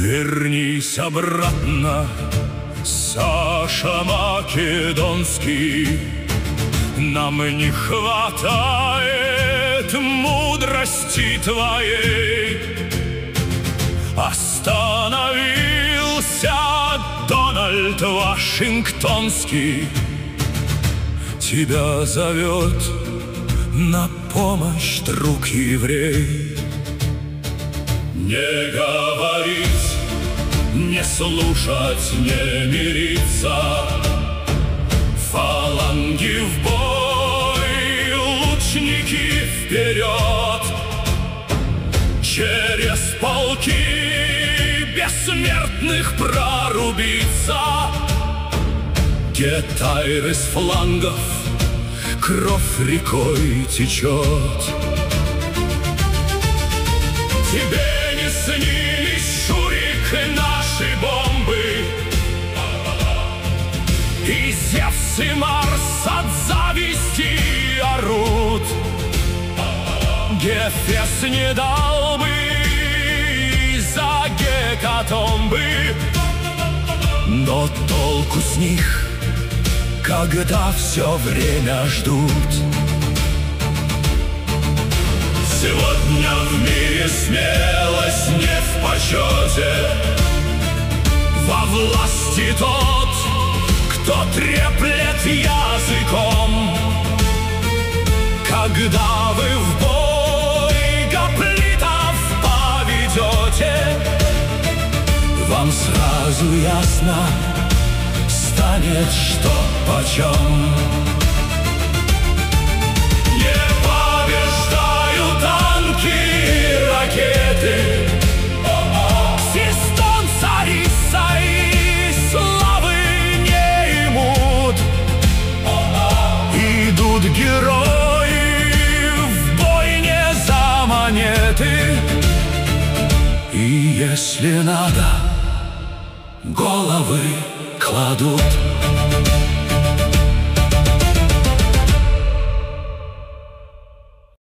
Вернись обратно, Саша Македонский. Нам не хватает мудрости твоей. Остановился Дональд Вашингтонский. Тебя зовет на помощь друг еврей. Не говорить, не слушать, не мириться. Фаланги в бой, лучники вперед. Через полки бессмертных прорубиться. Гетайр из флангов, кровь рекой течет. Тебе не снились, Шурик, наши бомбы, и Зевс, и Марс от зависти орут. Гефест не дал бы из-за гекатомбы, но толку с них, когда все время ждут. Сегодня в мире смелость не в почете. Во власти тот, кто треплет языком. Когда вы в бой гоплитов поведете, вам сразу ясно станет, что почем. Не побеждают танки и ракеты, Систон, Царица и славы не имут. Идут герои в бой не за монеты, и если надо, головы кладут.